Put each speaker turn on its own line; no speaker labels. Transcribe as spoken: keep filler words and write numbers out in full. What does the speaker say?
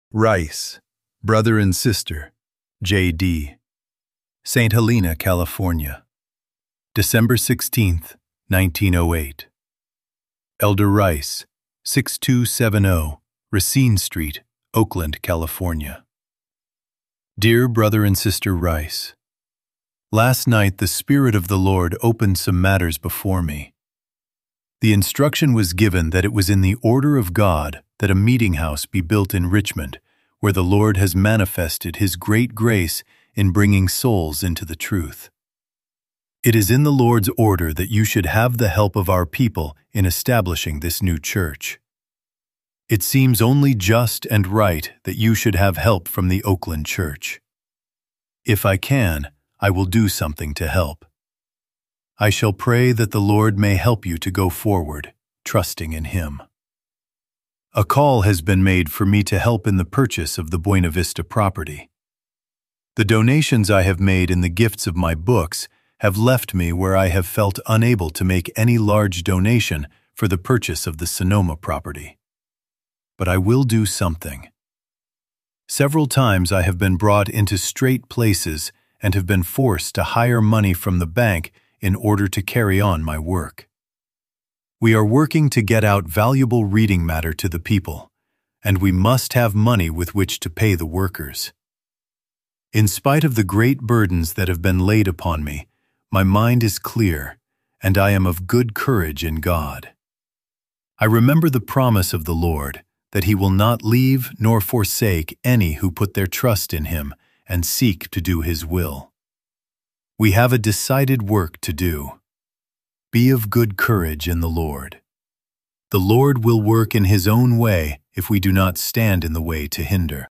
Rice, brother and sister, J D Saint Helena, California, December sixteenth, nineteen oh eight. Elder Rice, sixty-two seventy Racine Street, Oakland, California. Dear Brother and Sister Rice, last night the Spirit of the Lord opened some matters before me. The instruction was given that it was in the order of God that a meeting house be built in Richmond, where the Lord has manifested His great grace in bringing souls into the truth. It is in the Lord's order that you should have the help of our people in establishing this new church. It seems only just and right that you should have help from the Oakland Church. If I can, I will do something to help. I shall pray that the Lord may help you to go forward, trusting in Him. A call has been made for me to help in the purchase of the Buena Vista property. The donations I have made in the gifts of my books have left me where I have felt unable to make any large donation for the purchase of the Sonoma property. But I will do something. Several times I have been brought into straight places and have been forced to hire money from the bank in order to carry on my work. We are working to get out valuable reading matter to the people, and we must have money with which to pay the workers. In spite of the great burdens that have been laid upon me, my mind is clear, and I am of good courage in God. I remember the promise of the Lord that He will not leave nor forsake any who put their trust in Him and seek to do His will. We have a decided work to do. Be of good courage in the Lord. The Lord will work in His own way if we do not stand in the way to hinder.